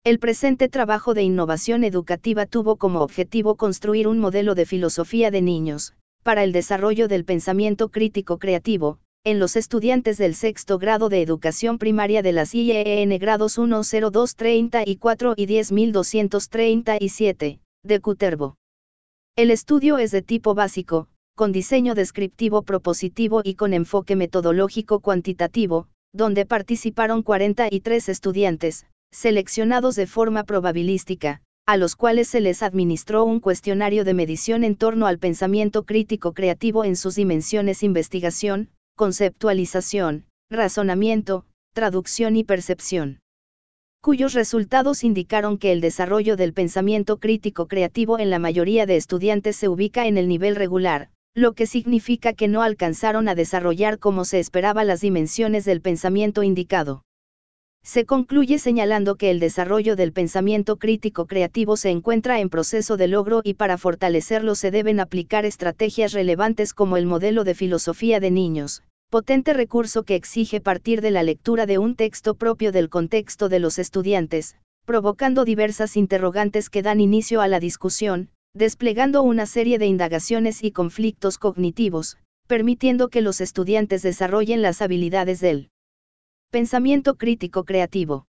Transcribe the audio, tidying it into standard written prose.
El presente trabajo de innovación educativa tuvo como objetivo construir un modelo de filosofía de niños, para el desarrollo del pensamiento crítico creativo, en los estudiantes del sexto grado de educación primaria de las IEN grados 1, 0, 2, 34 y 10.237, de Cutervo. El estudio es de tipo básico, con diseño descriptivo propositivo y con enfoque metodológico cuantitativo, donde participaron 43 estudiantes, seleccionados de forma probabilística, a los cuales se les administró un cuestionario de medición en torno al pensamiento crítico creativo en sus dimensiones: investigación, conceptualización, razonamiento, traducción y percepción, cuyos resultados indicaron que el desarrollo del pensamiento crítico creativo en la mayoría de estudiantes se ubica en el nivel regular, lo que significa que no alcanzaron a desarrollar como se esperaba las dimensiones del pensamiento indicado. Se concluye señalando que el desarrollo del pensamiento crítico creativo se encuentra en proceso de logro y para fortalecerlo se deben aplicar estrategias relevantes como el modelo de filosofía de niños, potente recurso que exige partir de la lectura de un texto propio del contexto de los estudiantes, provocando diversas interrogantes que dan inicio a la discusión, desplegando una serie de indagaciones y conflictos cognitivos, permitiendo que los estudiantes desarrollen las habilidades del pensamiento crítico creativo.